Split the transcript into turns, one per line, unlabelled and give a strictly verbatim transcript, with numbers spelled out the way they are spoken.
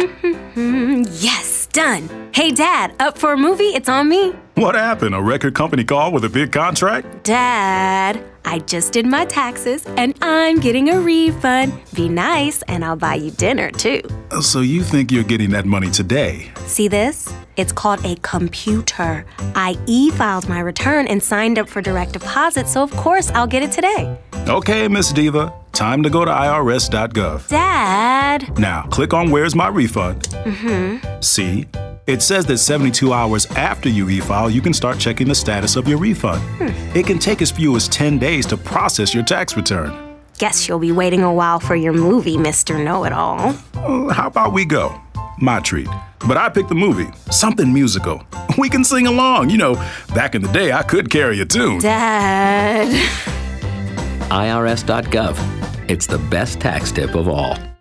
Yes, done. Hey, Dad, up for a movie? It's on me.
What happened? A record company call with a big contract?
Dad, I just did my taxes, and I'm getting a refund. Be nice, and I'll buy you dinner, too.
So you think you're getting that money today?
See this? It's called a computer. I e-filed my return and signed up for direct deposit, so of course I'll get it today.
Okay, Miss Diva. Time to go to I R S dot gov.
Dad!
Now, click on Where's My Refund?
Mm-hmm.
See? It says that seventy-two hours after you e-file, you can start checking the status of your refund. Hmm. It can take as few as ten days to process your tax return.
Guess you'll be waiting a while for your movie, Mister Know-It-All.
Well, how about we go? My treat. But I picked the movie, something musical. We can sing along. You know, back in the day, I could carry a tune.
Dad.
I R S dot gov. It's the best tax tip of all.